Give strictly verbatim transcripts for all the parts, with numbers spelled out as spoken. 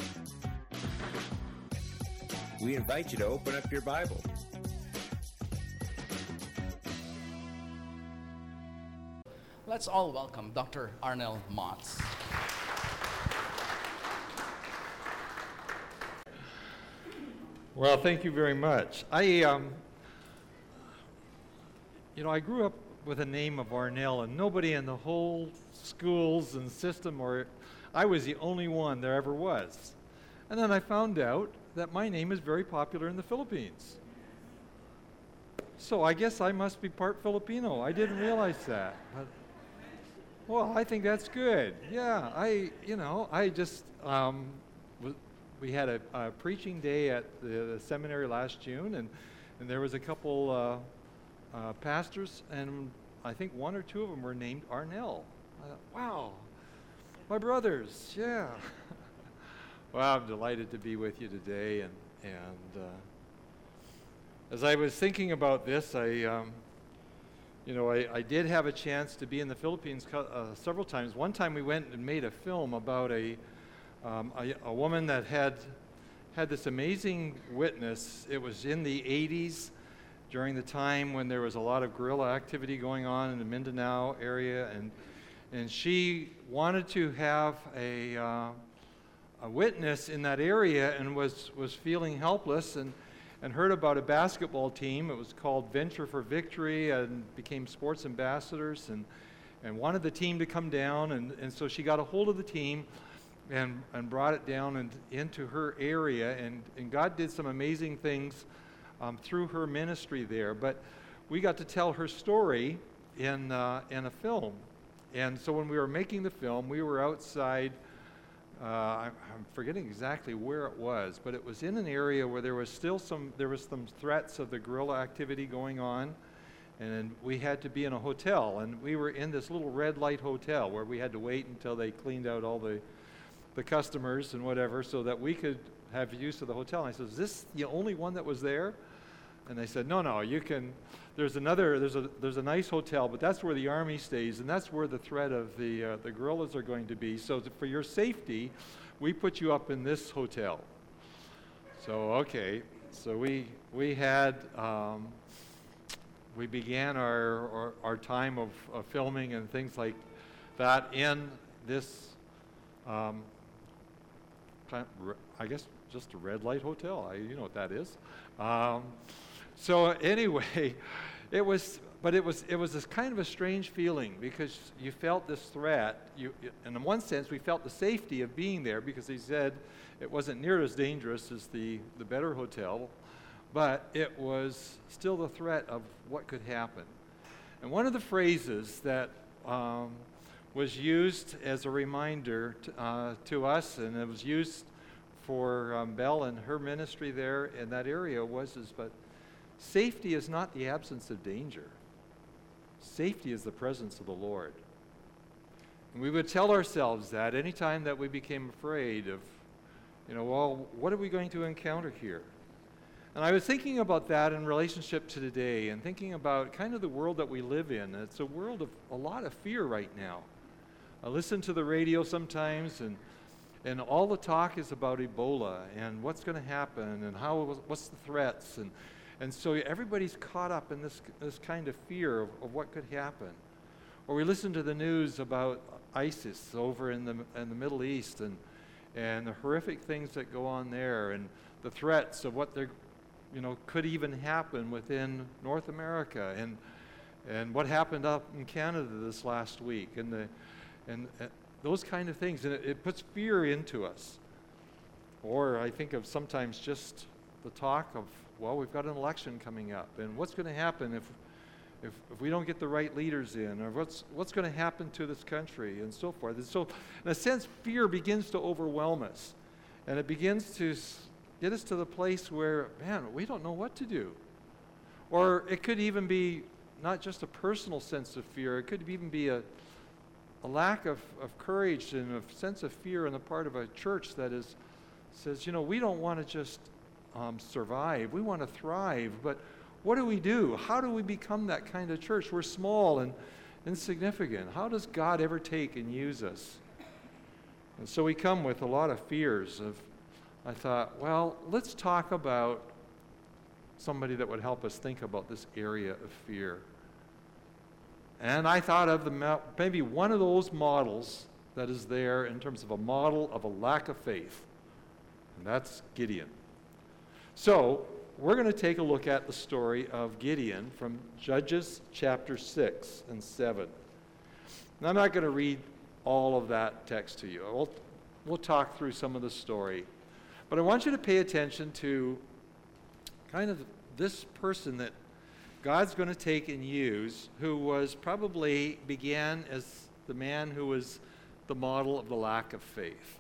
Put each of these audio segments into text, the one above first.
We invite you to open up your Bible. Let's all welcome Doctor Arnel Motts. Well, thank you very much. I, um, you know, I grew up with a name of Arnel, and nobody in the whole schools and system, or I was the only one there ever was. And then I found out that my name is very popular in the Philippines. So I guess I must be part Filipino. I didn't realize that. But, well, I think that's good. Yeah, I, you know, I just, um, w- we had a, a preaching day at the, the seminary last June, and, and there was a couple uh, uh, pastors, and I think one or two of them were named Arnel. I thought, wow, my brothers, yeah. Well, I'm delighted to be with you today, and and uh, as I was thinking about this, I, um, you know, I, I did have a chance to be in the Philippines co- uh, several times. One time we went and made a film about a, um, a a woman that had had this amazing witness. It was in the eighties, during the time when there was a lot of guerrilla activity going on in the Mindanao area, and and she wanted to have a uh, a witness in that area, and was, was feeling helpless, and, and heard about a basketball team. It was called Venture for Victory, and became sports ambassadors, and, and wanted the team to come down, and, and so she got a hold of the team and, and brought it down and into her area, and, and God did some amazing things um, through her ministry there. But we got to tell her story in, uh, in a film. And so when we were making the film, we were outside. Uh, I'm, I'm forgetting exactly where it was, but it was in an area where there was still some, there was some threats of the guerrilla activity going on, and we had to be in a hotel, and we were in this little red light hotel where we had to wait until they cleaned out all the, the customers and whatever, so that we could have use of the hotel. And I said, "Is this the only one that was there?" And they said, no, no, you can, there's another, there's a there's a nice hotel, but that's where the army stays, and that's where the threat of the uh, the guerrillas are going to be. So th- for your safety, we put you up in this hotel. So, okay, so we we had, um, we began our, our, our time of, of filming and things like that in this, um, I guess just a red light hotel. I, you know what that is. Um, So anyway, it was, but it was, it was this kind of a strange feeling, because you felt this threat. You, and in one sense, we felt the safety of being there, because he said it wasn't near as dangerous as the, the better hotel, but it was still the threat of what could happen. And one of the phrases that um, was used as a reminder to, uh, to us, and it was used for um, Belle and her ministry there in that area, was is, but safety is not the absence of danger. Safety is the presence of the Lord. And we would tell ourselves that anytime that we became afraid of, you know, well, what are we going to encounter here? And I was thinking about that in relationship to today, and thinking about kind of the world that we live in. It's a world of a lot of fear right now. I listen to the radio sometimes, and and all the talk is about Ebola and what's going to happen and how, what's the threats, and And so everybody's caught up in this this kind of fear of, of what could happen. Or we listen to the news about ISIS over in the in the Middle East, and and the horrific things that go on there, and the threats of what they're, you know, could even happen within North America, and and what happened up in Canada this last week, and the and uh, those kind of things, and it, it puts fear into us. Or I think of sometimes just the talk of, well, we've got an election coming up, and what's going to happen if, if if we don't get the right leaders in, or what's what's going to happen to this country, and so forth. And so, in a sense, fear begins to overwhelm us, and it begins to s- get us to the place where, man, we don't know what to do. Or it could even be not just a personal sense of fear; it could even be a a lack of, of courage and a sense of fear on the part of a church that is says, you know, we don't want to just Um, survive. We want to thrive, but what do we do? How do we become that kind of church? We're small and insignificant. How does God ever take and use us? And so we come with a lot of fears of I thought, well, let's talk about somebody that would help us think about this area of fear. And I thought of the maybe one of those models that is there in terms of a model of a lack of faith, and that's Gideon. So we're going to take a look at the story of Gideon from Judges chapter six and seven. And I'm not going to read all of that text to you. We'll, we'll talk through some of the story. But I want you to pay attention to kind of this person that God's going to take and use, who was probably began as the man who was the model of the lack of faith.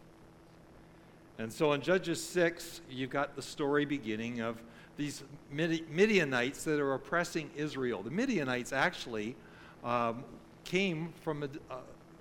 And so in Judges six, you've got the story beginning of these Midianites that are oppressing Israel. The Midianites actually um, came from, a, uh,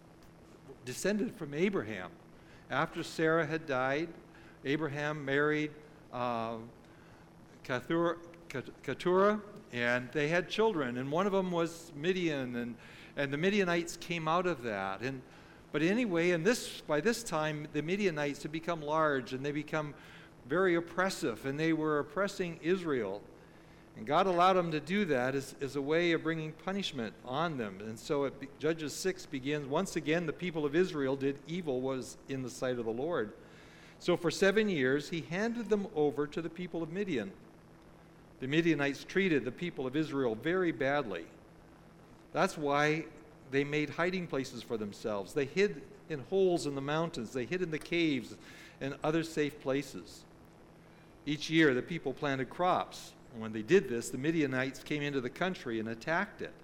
descended from Abraham. After Sarah had died, Abraham married uh, Keturah, Keturah, and they had children, and one of them was Midian, and, and the Midianites came out of that. And But anyway, and this by this time, the Midianites had become large, and they become very oppressive, and they were oppressing Israel. And God allowed them to do that as, as a way of bringing punishment on them. And so it, Judges six begins, once again, the people of Israel did evil was in the sight of the Lord. So for seven years, he handed them over to the people of Midian. The Midianites treated the people of Israel very badly. That's why they made hiding places for themselves. They hid in holes in the mountains. They hid in the caves and other safe places. Each year, the people planted crops. And when they did this, the Midianites came into the country and attacked it.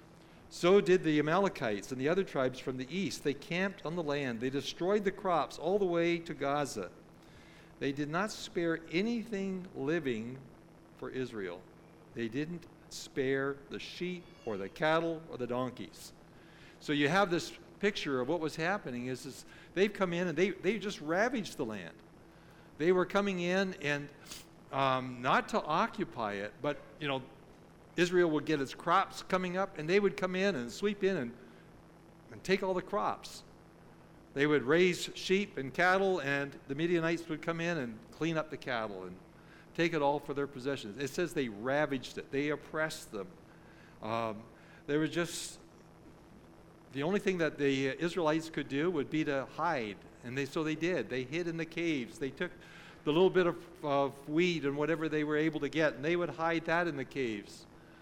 So did the Amalekites and the other tribes from the east. They camped on the land. They destroyed the crops all the way to Gaza. They did not spare anything living for Israel. They didn't spare the sheep or the cattle or the donkeys. So you have this picture of what was happening is, is they've come in and they, they just ravaged the land. They were coming in and um, not to occupy it, but, you know, Israel would get its crops coming up, and they would come in and sweep in and, and take all the crops. They would raise sheep and cattle, and the Midianites would come in and clean up the cattle and take it all for their possessions. It says they ravaged it. They oppressed them. Um, they were just, the only thing that the Israelites could do would be to hide. And they, so they did. They hid in the caves. They took the little bit of, of wheat and whatever they were able to get, and they would hide that in the caves.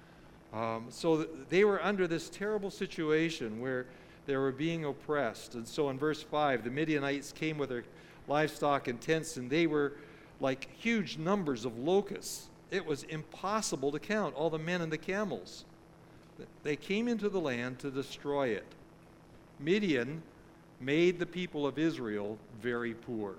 Um, so th- they were under this terrible situation where they were being oppressed. And so in verse five, the Midianites came with their livestock and tents, and they were like huge numbers of locusts. It was impossible to count all the men and the camels. They came into the land to destroy it. Midian made the people of Israel very poor.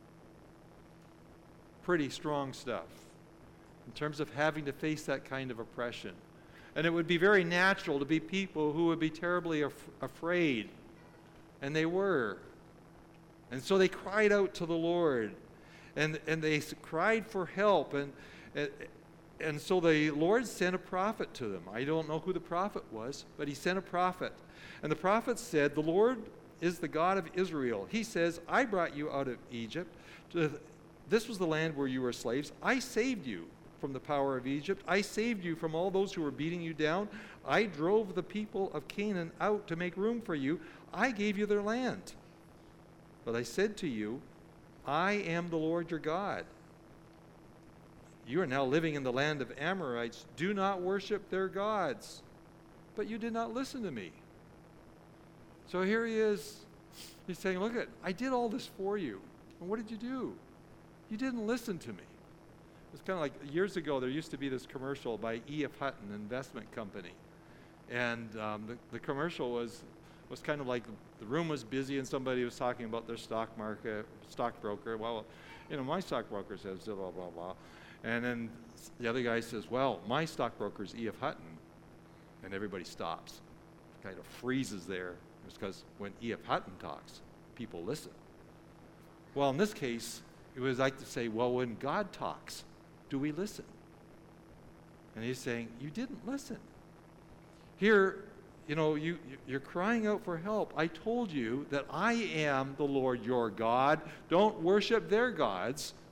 Pretty strong stuff in terms of having to face that kind of oppression. And it would be very natural to be people who would be terribly af- afraid. And they were. And so they cried out to the Lord. And, and they cried for help. And, and, and so the Lord sent a prophet to them. I don't know who the prophet was, but he sent a prophet. And the prophet said, "The Lord is the God of Israel. He says, I brought you out of Egypt. To, this was the land where you were slaves. I saved you from the power of Egypt. I saved you from all those who were beating you down. I drove the people of Canaan out to make room for you. I gave you their land. But I said to you, I am the Lord your God. You are now living in the land of Amorites. Do not worship their gods." But you did not listen to me. So here he is. He's saying, look, at, I did all this for you. And what did you do? You didn't listen to me. It's kind of like years ago, there used to be this commercial by E F Hutton Investment Company. And um, the, the commercial was was kind of like the room was busy and somebody was talking about their stock market, stockbroker. Well, you know, my stockbroker says blah, blah, blah, blah. And then the other guy says, well, my stockbroker is E F Hutton. And everybody stops, kind of freezes there. It's because when E F Hutton talks, people listen. Well, in this case, it was like to say, well, when God talks, do we listen? And he's saying, you didn't listen. Here, you know, you, you're crying out for help. I told you that I am the Lord your God. Don't worship their gods.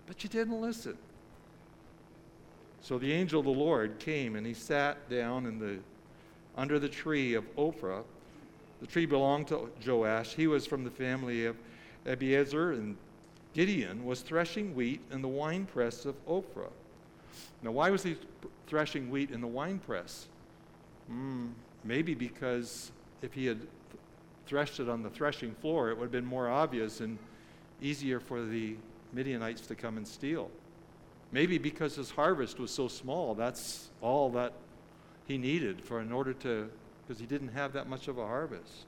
But you didn't listen. So the angel of the Lord came and he sat down in the under the tree of Ophrah. The tree belonged to Joash. He was from the family of Abiezer, and Gideon was threshing wheat in the winepress of Ophrah. Now, why was he threshing wheat in the winepress? Mm, maybe because if he had threshed it on the threshing floor, it would have been more obvious and easier for the Midianites to come and steal. Maybe because his harvest was so small, that's all that he needed for in order to, because he didn't have that much of a harvest.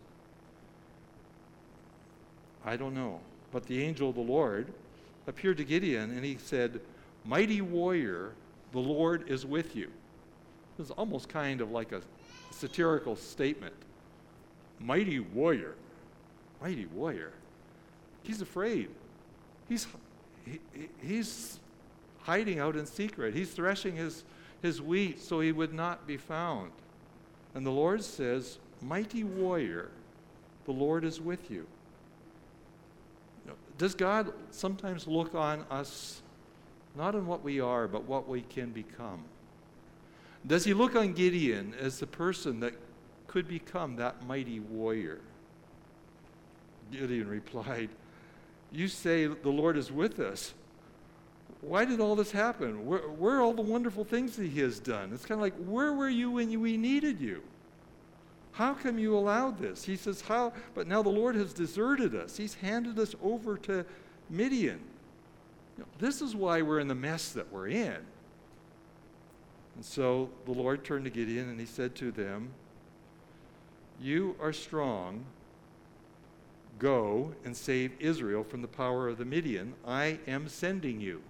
I don't know. But the angel of the Lord appeared to Gideon and he said, "Mighty warrior, the Lord is with you." It was almost kind of like a satirical statement. Mighty warrior. Mighty warrior. He's afraid. He's he, he's hiding out in secret. He's threshing his, his wheat so he would not be found. And the Lord says, "Mighty warrior, the Lord is with you." Does God sometimes look on us not on what we are, but what we can become? Does he look on Gideon as the person that could become that mighty warrior? Gideon replied, "You say the Lord is with us. Why did all this happen? Where, where are all the wonderful things that he has done?" It's kind of like, where were you when we needed you? How come you allowed this? He says, how? But now the Lord has deserted us. He's handed us over to Midian. You know, this is why we're in the mess that we're in. And so the Lord turned to Gideon and he said to them, "You are strong. Go and save Israel from the power of the Midian. I am sending you."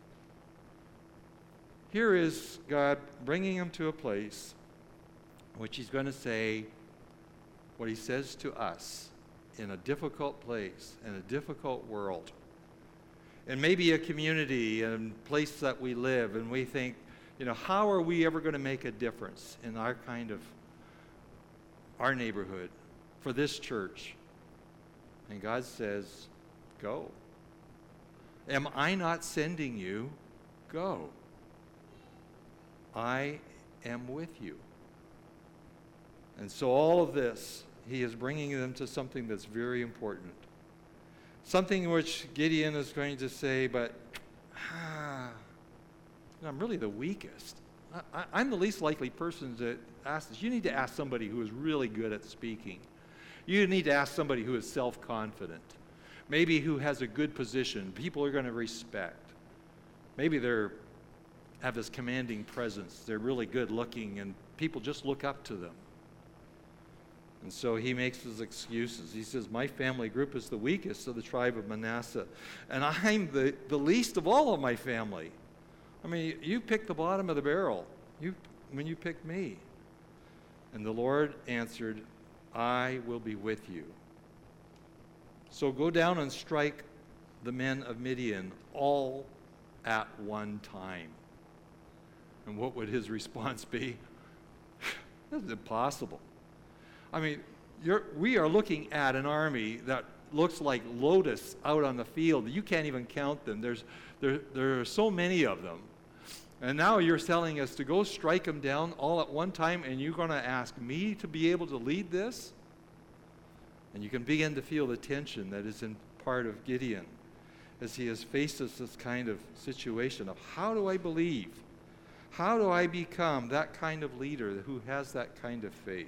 Here is God bringing him to a place which he's going to say what he says to us in a difficult place, in a difficult world. And maybe a community and place that we live, and we think, you know, how are we ever going to make a difference in our kind of, our neighborhood, for this church? And God says, go. Am I not sending you? Go. I am with you. And so all of this, he is bringing them to something that's very important. Something which Gideon is going to say, but ah, I'm really the weakest. I, I, I'm the least likely person to ask this. You need to ask somebody who is really good at speaking. You need to ask somebody who is self-confident. Maybe who has a good position. People are going to respect. Maybe they're have this commanding presence. They're really good looking and people just look up to them. And so he makes his excuses. He says, "My family group is the weakest of the tribe of Manasseh, and I'm the, the least of all of my family." I mean, you picked the bottom of the barrel you, when you picked me. And the Lord answered, "I will be with you. So go down and strike the men of Midian all at one time." And what would his response be? That's impossible. I mean, you're, we are looking at an army that looks like locusts out on the field. You can't even count them. There's, there, there are so many of them. And now you're telling us to go strike them down all at one time, and you're going to ask me to be able to lead this? And you can begin to feel the tension that is in part of Gideon as he has faced this, this kind of situation of, how do I believe? How do I become that kind of leader who has that kind of faith?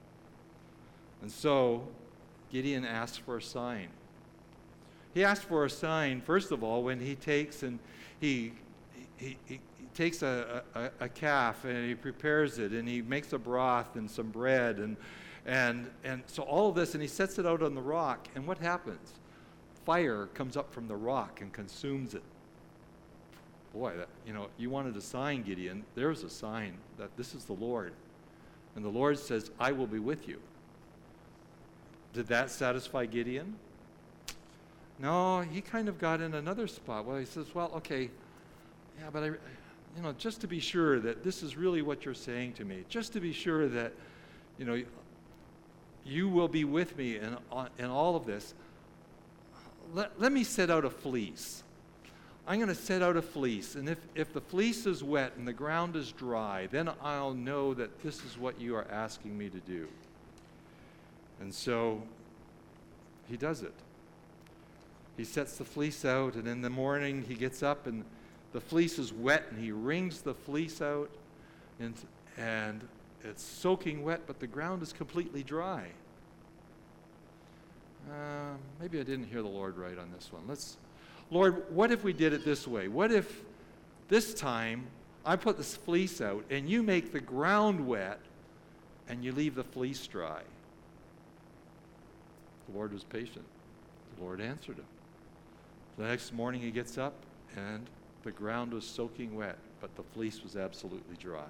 And so Gideon asks for a sign. He asks for a sign, first of all, when he takes and he he, he, he takes a, a, a calf and he prepares it and he makes a broth and some bread and and and so all of this, and he sets it out on the rock, and what happens? Fire comes up from the rock and consumes it. Boy, that, you know, you wanted a sign, Gideon. There's a sign that this is the Lord. And the Lord says, "I will be with you." Did that satisfy Gideon? No, he kind of got in another spot. Well, he says, well, okay, yeah, but I, you know, just to be sure that this is really what you're saying to me, just to be sure that, you know, you will be with me in, in all of this, let, let me set out a fleece. I'm going to set out a fleece, and if, if the fleece is wet and the ground is dry, then I'll know that this is what you are asking me to do. And so he does it. He sets the fleece out, and in the morning he gets up, and the fleece is wet, and he wrings the fleece out, and, and it's soaking wet, but the ground is completely dry. Uh, maybe I didn't hear the Lord right on this one. Let's, Lord, what if we did it this way? What if this time I put this fleece out, and you make the ground wet, and you leave the fleece dry? The Lord was patient. The Lord answered him. The next morning he gets up, and the ground was soaking wet, but the fleece was absolutely dry.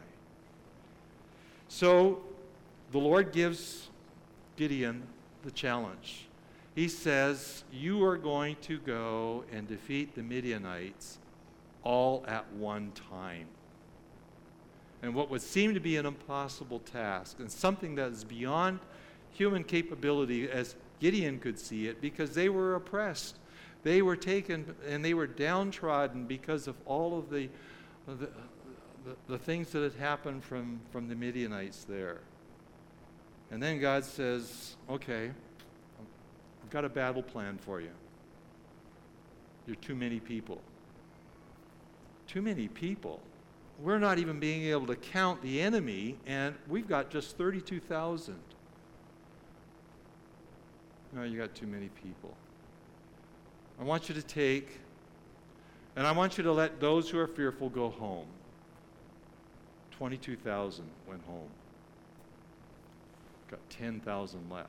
So the Lord gives Gideon the challenge. He says, you are going to go and defeat the Midianites all at one time. And what would seem to be an impossible task, and something that is beyond human capability as Gideon could see it, because they were oppressed. They were taken and they were downtrodden because of all of the, the, the, the things that had happened from, from the Midianites there. And then God says, okay, I've got a battle plan for you. You're too many people. Too many people. We're not even being able to count the enemy, and we've got just thirty-two thousand. No, you got too many people. I want you to take, and I want you to let those who are fearful go home. twenty-two thousand went home. Got ten thousand left.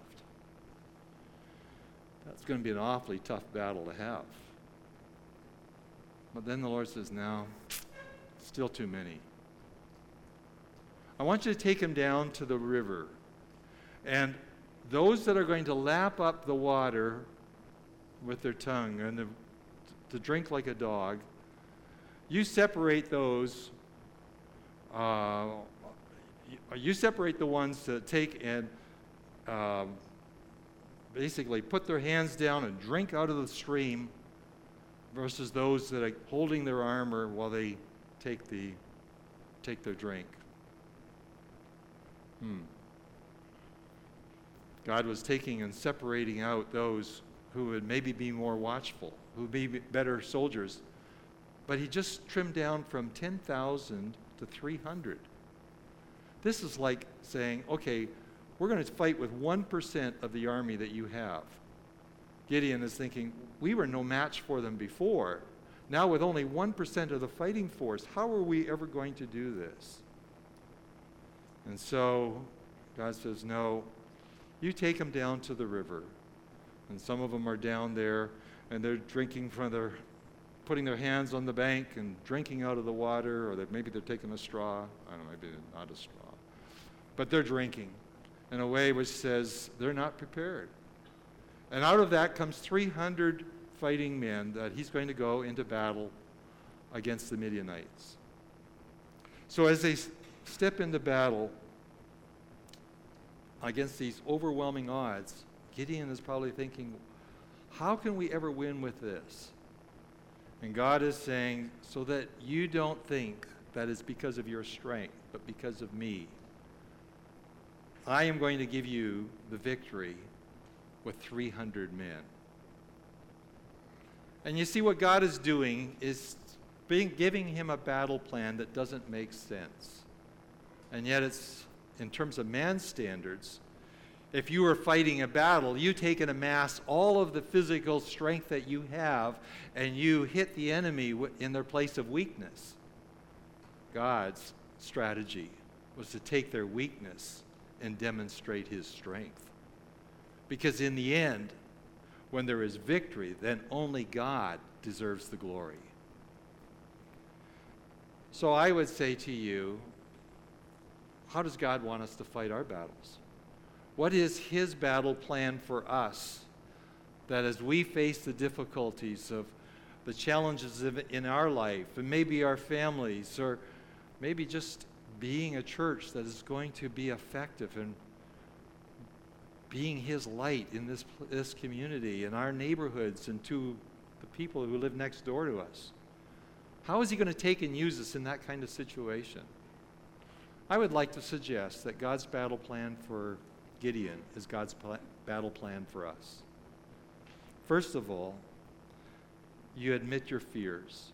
That's going to be an awfully tough battle to have. But then the Lord says, no, still too many. I want you to take them down to the river. And those that are going to lap up the water with their tongue and the, to drink like a dog, you separate those, uh, you separate the ones that take and um, basically put their hands down and drink out of the stream versus those that are holding their armor while they take the take their drink. Hmm. God was taking and separating out those who would maybe be more watchful, who would be better soldiers. But he just trimmed down from ten thousand to three hundred. This is like saying, okay, we're going to fight with one percent of the army that you have. Gideon is thinking, we were no match for them before. Now with only one percent of the fighting force, how are we ever going to do this? And so God says, no, you take them down to the river. And some of them are down there, and they're drinking from their, putting their hands on the bank and drinking out of the water, or that maybe they're taking a straw. I don't know, maybe not a straw. But they're drinking in a way which says they're not prepared. And out of that comes three hundred fighting men that he's going to go into battle against the Midianites. So as they s- step into battle against these overwhelming odds, Gideon is probably thinking, how can we ever win with this? And God is saying, so that you don't think that it's because of your strength, but because of me. I am going to give you the victory with three hundred men. And you see what God is doing is being, giving him a battle plan that doesn't make sense. And yet it's, in terms of man's standards, if you were fighting a battle, you take and amass all of the physical strength that you have, and you hit the enemy in their place of weakness. God's strategy was to take their weakness and demonstrate his strength. Because in the end, when there is victory, then only God deserves the glory. So I would say to you, how does God want us to fight our battles? What is his battle plan for us, that as we face the difficulties of the challenges of, in our life, and maybe our families, or maybe just being a church that is going to be effective and being his light in this, this community, in our neighborhoods, and to the people who live next door to us. How is he going to take and use us in that kind of situation? I would like to suggest that God's battle plan for Gideon is God's pl- battle plan for us. First of all, you admit your fears.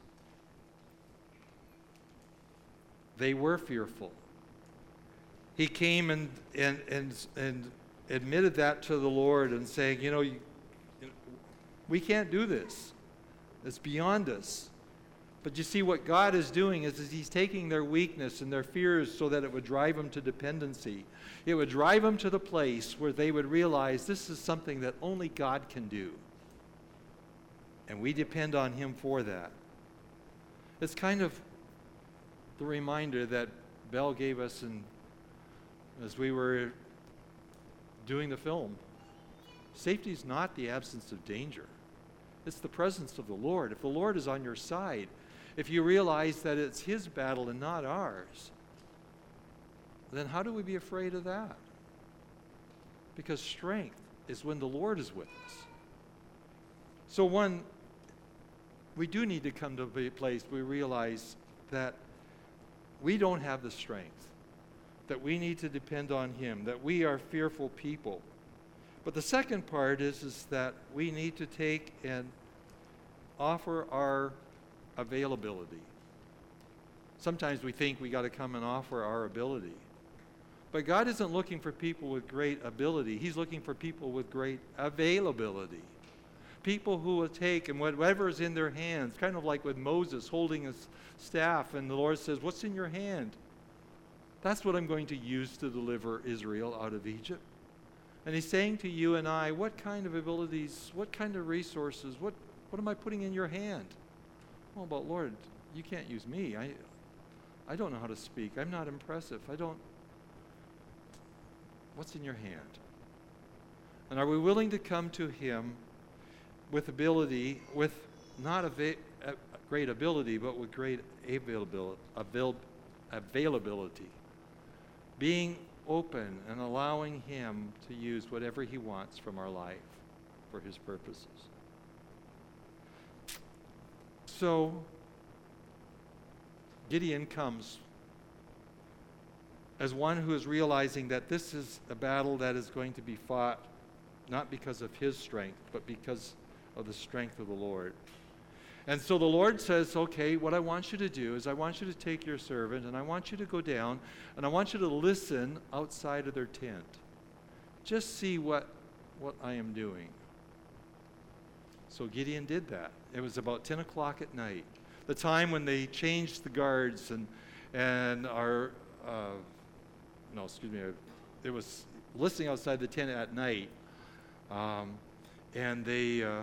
They were fearful. He came and, and, and, and admitted that to the Lord and saying, you know, you, we can't do this. It's beyond us. But you see, what God is doing is, is he's taking their weakness and their fears so that it would drive them to dependency. It would drive them to the place where they would realize this is something that only God can do. And we depend on him for that. It's kind of the reminder that Belle gave us in, as we were doing the film. Safety is not the absence of danger. It's the presence of the Lord. If the Lord is on your side, if you realize that it's his battle and not ours, then how do we be afraid of that? Because strength is when the Lord is with us. So one, we do need to come to a place where we realize that we don't have the strength, that we need to depend on him, that we are fearful people. But the second part is, is that we need to take and offer our availability. Sometimes we think we got to come and offer our ability. But God isn't looking for people with great ability. He's looking for people with great availability. People who will take and whatever is in their hands, kind of like with Moses holding his staff, and the Lord says, what's in your hand? That's what I'm going to use to deliver Israel out of Egypt. And he's saying to you and I, what kind of abilities, what kind of resources, what, what am I putting in your hand? Well, but Lord, you can't use me. I, I don't know how to speak. I'm not impressive. I don't. What's in your hand? And are we willing to come to him with ability, with not a, va- a great ability, but with great availability, avail- availability? Being open and allowing him to use whatever he wants from our life for his purposes. So, Gideon comes as one who is realizing that this is a battle that is going to be fought not because of his strength, but because of the strength of the Lord. And so the Lord says, okay, what I want you to do is I want you to take your servant and I want you to go down and I want you to listen outside of their tent. Just see what, what I am doing. So Gideon did that. It was about ten o'clock at night, the time when they changed the guards and and our, uh, no, excuse me, it was listening outside the tent at night. Um, and they, uh,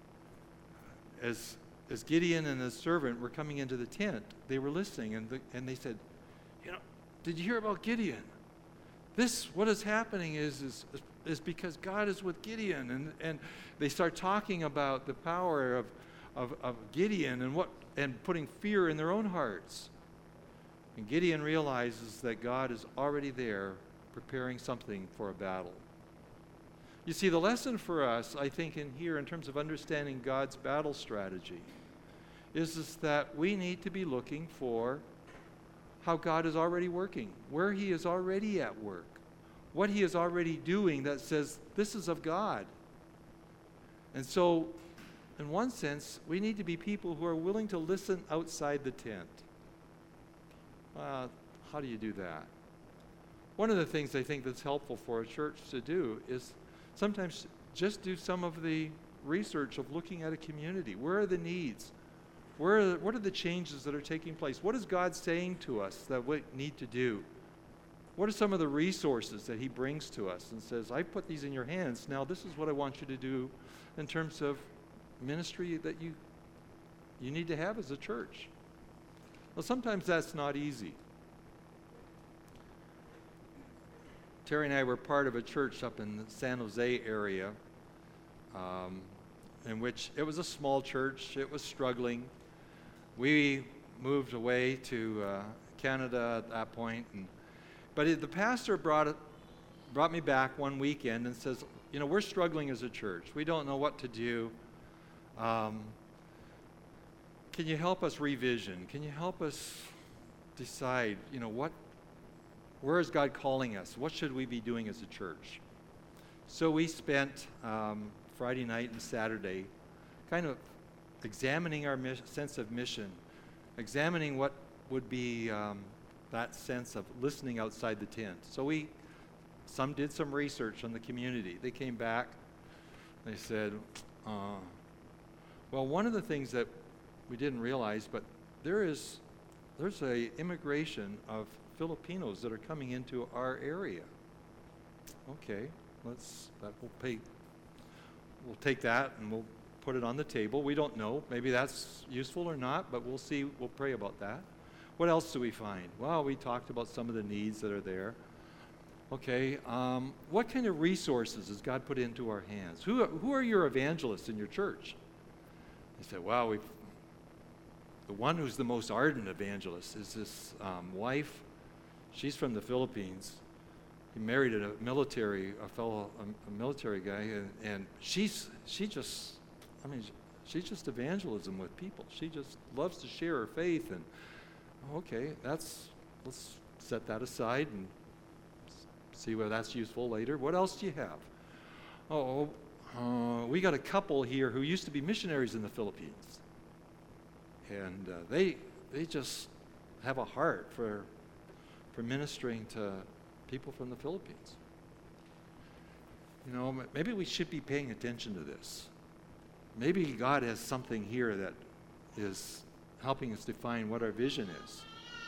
as as Gideon and his servant were coming into the tent, they were listening, and the, and they said, you know, did you hear about Gideon? This, what is happening is is is because God is with Gideon, and and they start talking about the power of of, of Gideon and what and putting fear in their own hearts. And Gideon realizes that God is already there preparing something for a battle. You see, the lesson for us, I think, in here, in terms of understanding God's battle strategy, is, is that we need to be looking for how God is already working, where he is already at work, what he is already doing that says, this is of God. And so, in one sense, we need to be people who are willing to listen outside the tent. Uh, how do you do that? One of the things I think that's helpful for a church to do is sometimes just do some of the research of looking at a community. Where are the needs? Where are the, what are the changes that are taking place? What is God saying to us that we need to do? What are some of the resources that he brings to us and says, I put these in your hands. Now this is what I want you to do in terms of ministry that you you need to have as a church. Well, sometimes that's not easy. Terry and I were part of a church up in the San Jose area, um, in which it was a small church. It was struggling. We moved away to uh, Canada at that point, and but it, the pastor brought it, brought me back one weekend and says, you know, we're struggling as a church. We don't know what to do. Um, can you help us revision? Can you help us decide, you know, what, where is God calling us? What should we be doing as a church? So we spent um, Friday night and Saturday kind of examining our mis- sense of mission, examining what would be um, that sense of listening outside the tent. So we, some did some research on the community. They came back, they said, uh, well, one of the things that we didn't realize, but there is, there's a immigration of Filipinos that are coming into our area. Okay, let's, that will pay, we'll take that and we'll put it on the table. We don't know. Maybe that's useful or not, but we'll see. We'll pray about that. What else do we find? Well, we talked about some of the needs that are there. Okay, um, what kind of resources has God put into our hands? Who, who are your evangelists in your church? They said, well, we've, the one who's the most ardent evangelist is this um, wife. She's from the Philippines. He married a military, a fellow, a, a military guy, and, and she's, she just, I mean, she's just evangelism with people. She just loves to share her faith. And okay, that's, let's set that aside and see whether that's useful later. What else do you have? Oh, uh, we got a couple here who used to be missionaries in the Philippines, and uh, they they just have a heart for for ministering to people from the Philippines. You know, maybe we should be paying attention to this. Maybe God has something here that is helping us define what our vision is.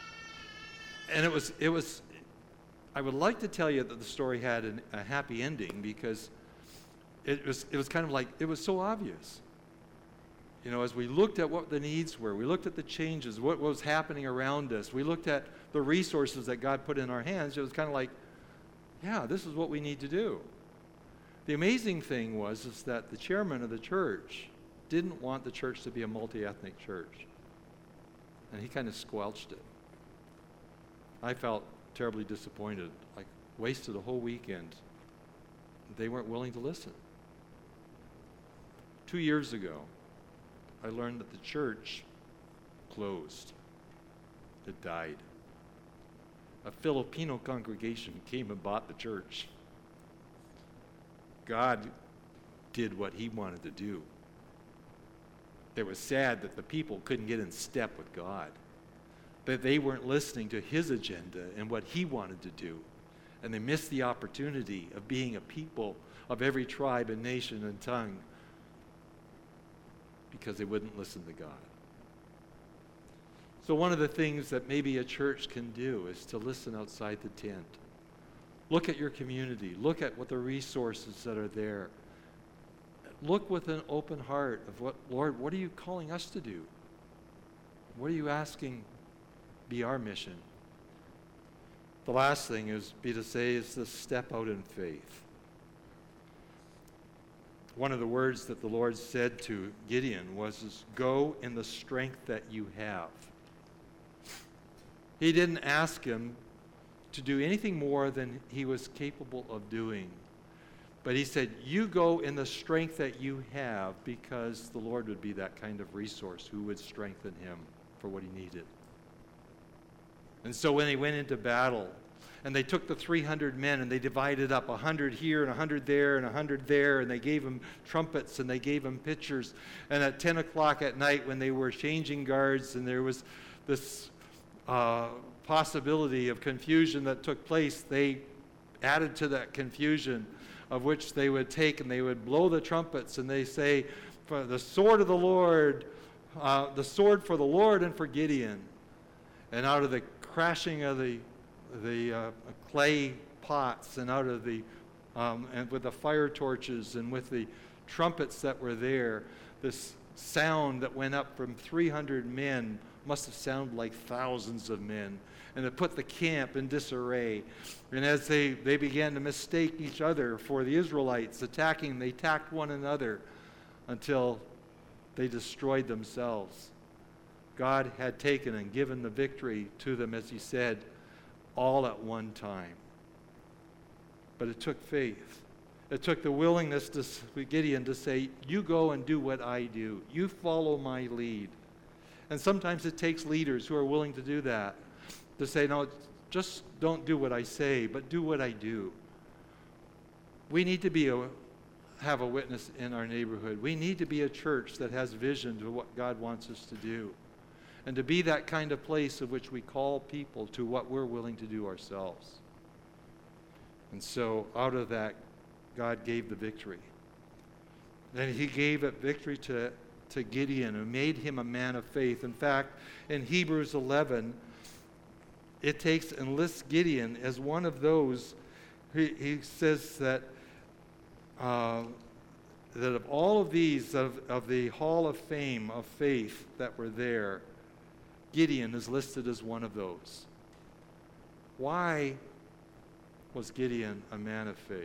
And it was, it was, I would like to tell you that the story had an, a happy ending, because it was, it was kind of like, it was so obvious. You know, as we looked at what the needs were, we looked at the changes, what was happening around us, we looked at the resources that God put in our hands, it was kind of like, yeah, this is what we need to do. The amazing thing was is that the chairman of the church didn't want the church to be a multi-ethnic church. And he kind of squelched it. I felt terribly disappointed, like wasted a whole weekend. They weren't willing to listen. Two years ago, I learned that the church closed. It died. A Filipino congregation came and bought the church. God did what he wanted to do. It was sad that the people couldn't get in step with God, that they weren't listening to his agenda and what he wanted to do. And they missed the opportunity of being a people of every tribe and nation and tongue because they wouldn't listen to God. So one of the things that maybe a church can do is to listen outside the tent. Look at your community. Look at what the resources that are there. Look with an open heart of what, Lord, what are you calling us to do? What are you asking be our mission? The last thing is be to say is to step out in faith. One of the words that the Lord said to Gideon was, is, go in the strength that you have. He didn't ask him to do anything more than he was capable of doing. But he said, you go in the strength that you have, because the Lord would be that kind of resource who would strengthen him for what he needed. And so when he went into battle, and they took the three hundred men and they divided up one hundred here and one hundred there and one hundred there, and they gave them trumpets and they gave them pitchers. And at ten o'clock at night, when they were changing guards and there was this uh, possibility of confusion that took place, they added to that confusion, of which they would take and they would blow the trumpets and they say, for the sword of the Lord, uh, the sword for the Lord and for Gideon. And out of the crashing of the the uh, clay pots and out of the um, and with the fire torches and with the trumpets that were there, this sound that went up from three hundred men must have sounded like thousands of men. And it put the camp in disarray. And as they, they began to mistake each other for the Israelites attacking, they attacked one another until they destroyed themselves. God had taken and given the victory to them, as he said, all at one time. But it took faith. It took the willingness to Gideon to say, you go and do what I do. You follow my lead. And sometimes it takes leaders who are willing to do that, to say, no, just don't do what I say, but do what I do. We need to be a, have a witness in our neighborhood. We need to be a church that has vision to what God wants us to do. And to be that kind of place of which we call people to what we're willing to do ourselves. And so out of that, God gave the victory. And he gave it victory to, to Gideon, who made him a man of faith. In fact, in Hebrews eleven, it takes and lists Gideon as one of those. He, he says that uh, that of all of these, of, of the hall of fame of faith that were there, Gideon is listed as one of those. Why was Gideon a man of faith?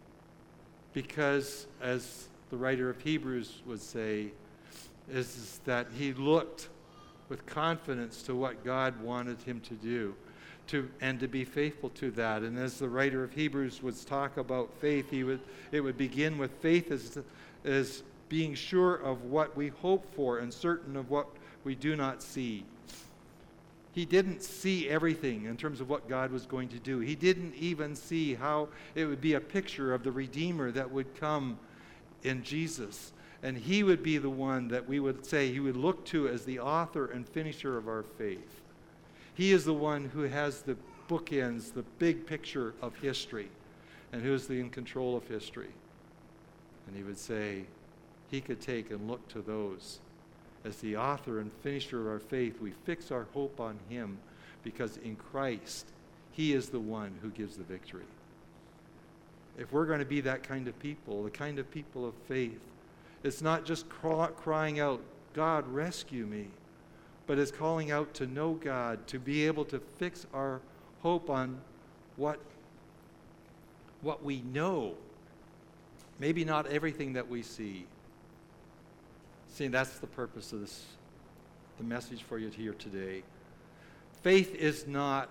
Because, as the writer of Hebrews would say, is, is that he looked with confidence to what God wanted him to do, to and to be faithful to that. And as the writer of Hebrews would talk about faith, he would it would begin with faith as, as being sure of what we hope for and certain of what we do not see. He didn't see everything in terms of what God was going to do. He didn't even see how it would be a picture of the Redeemer that would come in Jesus. And he would be the one that we would say he would look to as the author and finisher of our faith. He is the one who has the bookends, the big picture of history, and who is the in control of history. And he would say he could take and look to those as the author and finisher of our faith. We fix our hope on him because in Christ, he is the one who gives the victory. If we're going to be that kind of people, the kind of people of faith, it's not just cry, crying out, God, rescue me, but it's calling out to know God, to be able to fix our hope on what, what we know. Maybe not everything that we see. See, that's the purpose of this, the message for you here today. Faith is not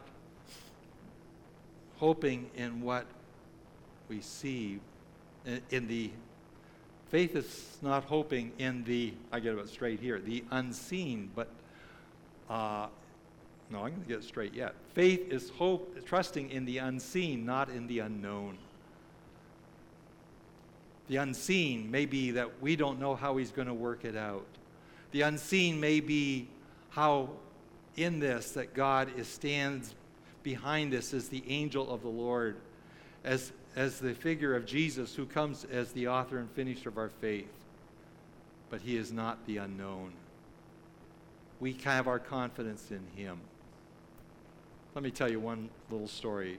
hoping in what we see, in, in the, faith is not hoping in the, I get it straight here, the unseen, but, uh, no, I'm going to get it straight yet. Faith is hope, trusting in the unseen, not in the unknown. The unseen may be that we don't know how he's going to work it out. The unseen may be how in this that God is, stands behind us as the angel of the Lord, as, as the figure of Jesus who comes as the author and finisher of our faith. But he is not the unknown. We have our confidence in him. Let me tell you one little story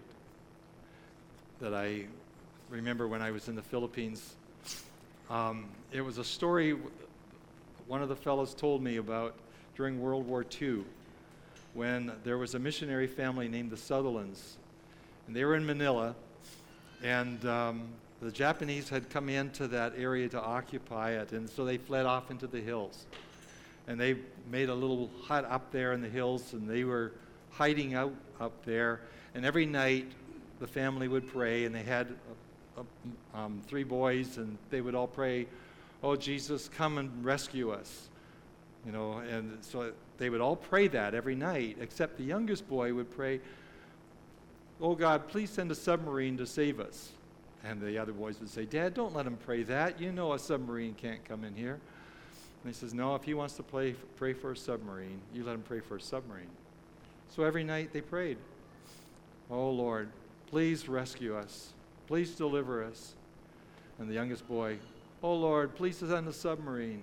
that I remember when I was in the Philippines. Um, it was a story one of the fellows told me about during World War Two, when there was a missionary family named the Sutherlands. And they were in Manila, and um, the Japanese had come into that area to occupy it, and so they fled off into the hills. And they made a little hut up there in the hills, and they were hiding out up there. And every night, the family would pray, and they had uh, uh, um, three boys, and they would all pray, "Oh, Jesus, come and rescue us." You know, and so they would all pray that every night, except the youngest boy would pray, "Oh, God, please send a submarine to save us." And the other boys would say, "Dad, don't let him pray that. You know a submarine can't come in here." And he says, "No, if he wants to play, pray for a submarine, you let him pray for a submarine." So every night they prayed, "Oh, Lord, please rescue us. Please deliver us." And the youngest boy, "Oh, Lord, please send a submarine."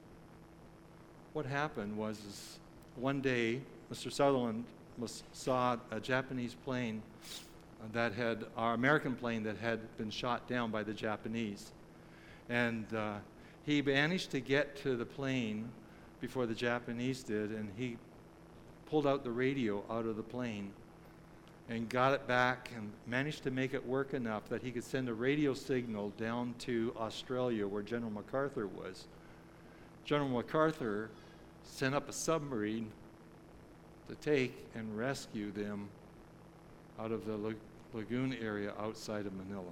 What happened was is one day, Mister Sutherland was, saw a Japanese plane that had, our American plane that had been shot down by the Japanese. And uh, he managed to get to the plane before the Japanese did, and he pulled out the radio out of the plane and got it back and managed to make it work enough that he could send a radio signal down to Australia where General MacArthur was. General MacArthur sent up a submarine to take and rescue them out of the la- lagoon area outside of Manila.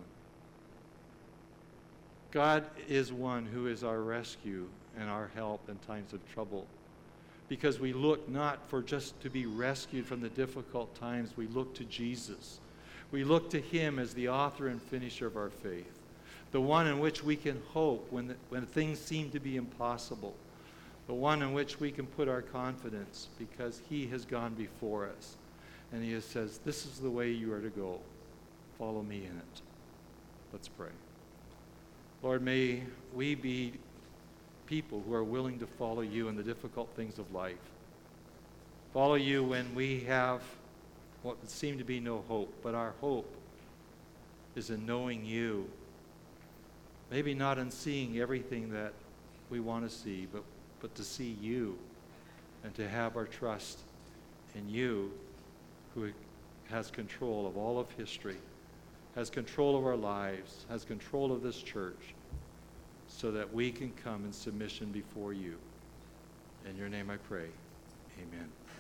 God is one who is our rescue and our help in times of trouble. because we look not for just to be rescued from the difficult times. We look to Jesus. We look to him as the author and finisher of our faith, the one in which we can hope when, the, when things seem to be impossible, the one in which we can put our confidence because he has gone before us. And he has says, this is the way you are to go. Follow me in it. Let's pray. Lord, may we be people who are willing to follow you in the difficult things of life. Follow you when we have what would seem to be no hope, but our hope is in knowing you. Maybe not in seeing everything that we want to see, but, but to see you and to have our trust in you, who has control of all of history, has control of our lives, has control of this church, so that we can come in submission before you. In your name I pray. Amen.